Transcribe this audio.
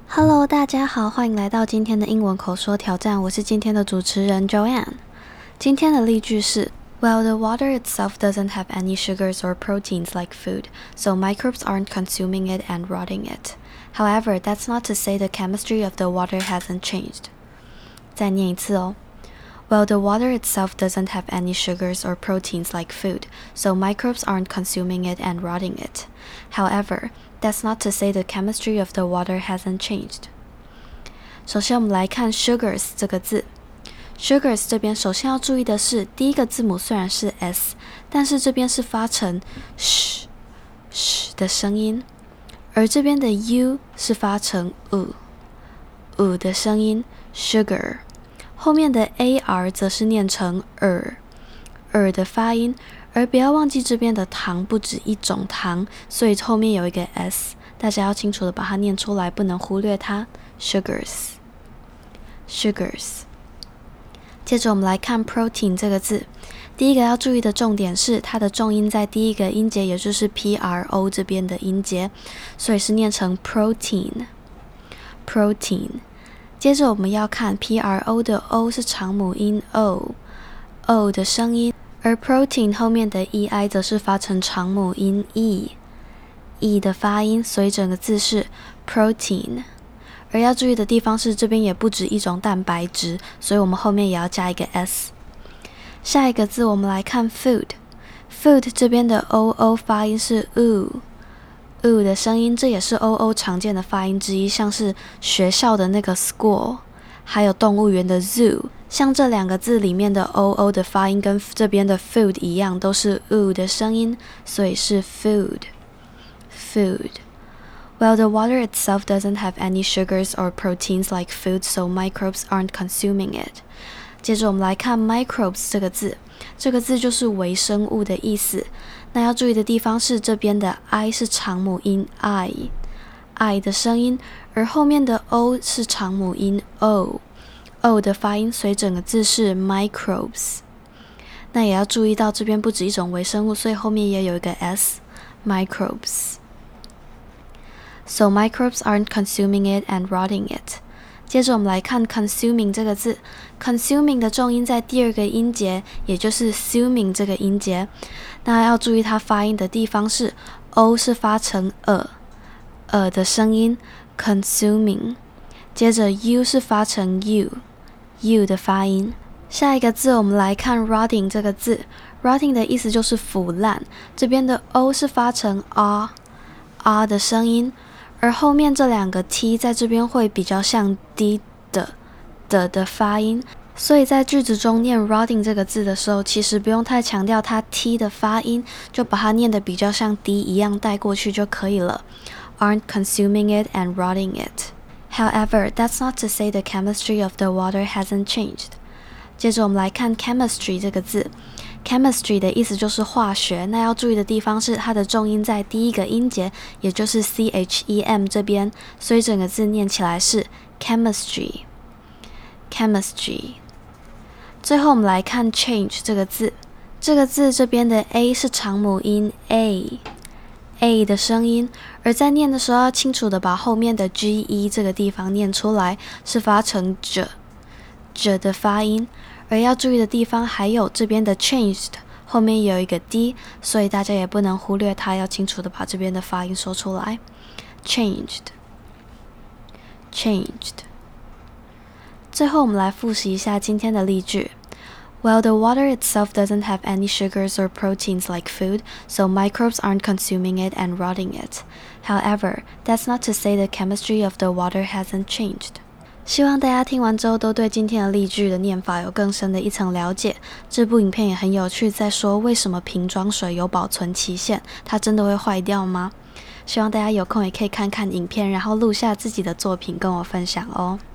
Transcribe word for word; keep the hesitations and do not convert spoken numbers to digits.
Hello， 大家好，欢迎来到今天的英文口说挑战，我是今天的主持人 Joanne。今天的例句是 Well, the water itself doesn't have any sugars or proteins like food, so microbes aren't consuming it and rotting it. However, that's not to say the chemistry of the water hasn't changed. 再念一次哦。Well, the water itself doesn't have any sugars or proteins like food, so microbes aren't consuming it and rotting it. However, that's not to say the chemistry of the water hasn't changed. 首先我们来看 sugars 这个字。sugars 这边首先要注意的是，第一个字母虽然是 s， 但是这边是发成 sh sh 的声音，而这边的 u 是发成 u u 的声音 sugar。后面的 ar 则是念成 er er 的发音，而不要忘记这边的糖不止一种糖，所以后面有一个 s， 大家要清楚的把它念出来，不能忽略它 sugars sugars。 接着我们来看 protein 这个字，第一个要注意的重点是它的重音在第一个音节，也就是 pro 这边的音节，所以是念成 protein protein。接着我们要看 pro 的 o 是长母音 o o 的声音，而 protein 后面的 ei 则是发成长母音 e e 的发音，所以整个字是 protein。而要注意的地方是这边也不止一种蛋白质，所以我们后面也要加一个 s。 下一个字我们来看 food food 这边的 oo 发音是 u u 的声音，这也是 oo 常见的发音之一，像是学校的那个 school， 还有动物园的 zoo， 像这两个字里面的 oo 的发音跟这边的 food 一样，都是 u 的声音，所以是 food food。 Well, the water itself doesn't have any sugars or proteins like food, so microbes aren't consuming it. 接着我们来看 microbes 这个字，这个字就是微生物的意思。那要注意的地方是这边的 i 是长母音 i i 的声音，而后面的 o 是长母音 o o 的发音，所以整个字是 microbes。 那也要注意到这边不止一种微生物，所以后面也有一个 s microbes。 So microbes aren't consuming it and rotting it. 接着我们来看 consuming 这个字， consuming 的重音在第二个音节，也就是 suming 这个音节。那要注意它发音的地方是 o 是发成 e e 的声音 consuming， 接着 u 是发成 u u 的发音。下一个字我们来看 rotting 这个字， rotting 的意思就是腐烂，这边的 o 是发成 r r 的声音，而后面这两个 t 在这边会比较像 d 的的的发音，所以在句子中念 rotting 这个字的时候，其实不用太强调它 t 的发音，就把它念得比较像 d 一样带过去就可以了。 Aren't consuming it and rotting it. However, that's not to say the chemistry of the water hasn't changed. 接着我们来看 chemistry 这个字， chemistry 的意思就是化学，那要注意的地方是它的重音在第一个音节，也就是 chem 这边，所以整个字念起来是 chemistry chemistry。 最后我们来看 change 这个字，这个字这边的 a 是长母音 a a 的声音，而在念的时候要清楚的把后面的 ge 这个地方念出来，是发成 j j 的发音。而要注意的地方还有这边的 changed 后面有一个 d， 所以大家也不能忽略它，要清楚的把这边的发音说出来 changed changed。 最后我们来复习一下今天的例句。 Well, the water itself doesn't have any sugars or proteins like food, so microbes aren't consuming it and rotting it. However, that's not to say the chemistry of the water hasn't changed. 希望大家听完之后都对今天的例句的念法有更深的一层了解。这部影片也很有趣，在说为什么瓶装水有保存期限，它真的会坏掉吗？希望大家有空也可以看看影片，然后录下自己的作品跟我分享哦。